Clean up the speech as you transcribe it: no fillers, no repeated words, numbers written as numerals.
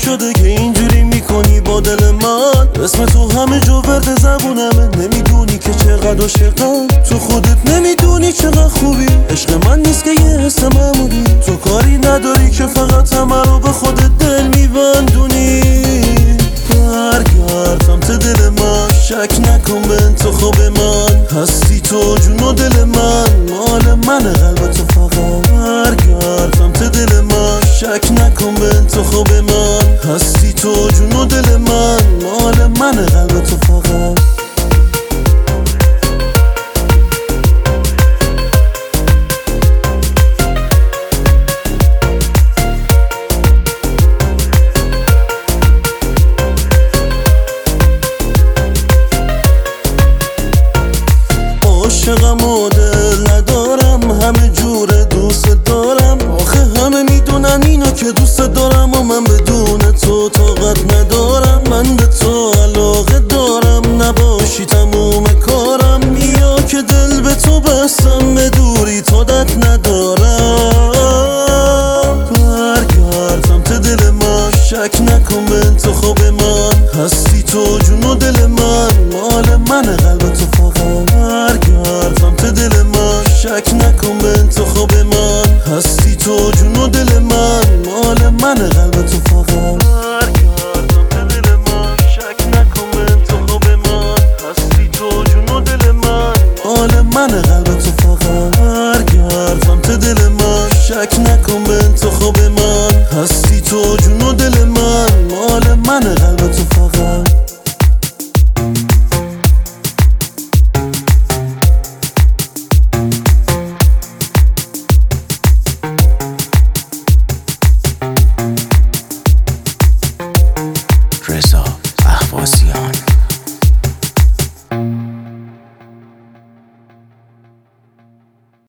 شده که اینجوری میکنی با دل من؟ اسم تو همه جا ورد زبونمه، نمیدونی که چقدر عاشقم، تو خودت نمیدونی چقدر خوبی. عشق من نیست که یه حس معمولی، تو کاری نداری که فقط همه رو به خودت دل میبندونی. برگرد سمت دل من، شک نکن به انتخاب من، هستی تو جون و دل من، مال من قلب تو فقط. برگرد سمت دل من، شک نکن به انتخاب من، هستی تو جون و دل من، مال من قلب تو فقط. عاشقم و دل ندارم، همه جوره دوست دارم، آخه همه میدونن اینو که دوست دارم و من بدون تو طاقت ندارم. من به تو علاقه دارم، نباشی تموم کارم، بیا که دل به تو بستم، به دوری تادت ندارم. برگرد سمت دل من، شک نکن به انتخاب من، هستی تو جون و دل من، مال من قلب تو فقط. برگرد سمت دل من، شک نکن